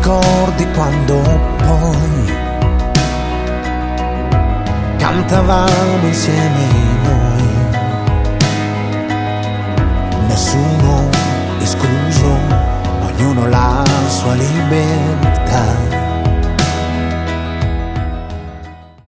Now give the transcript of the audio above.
ricordi quando poi cantavamo insieme noi, nessuno escluso, ognuno la sua libertà.